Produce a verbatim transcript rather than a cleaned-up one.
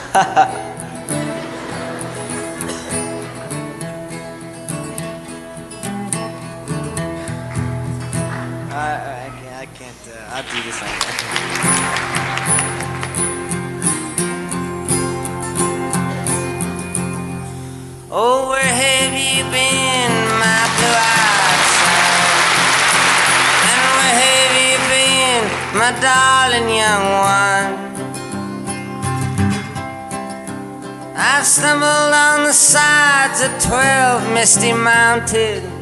I, I can't, uh, I'll do this later. Oh, where have you been, my blue-eyed son? And where have you been, my darling young one? I've stumbled on the sides of twelve misty mountains,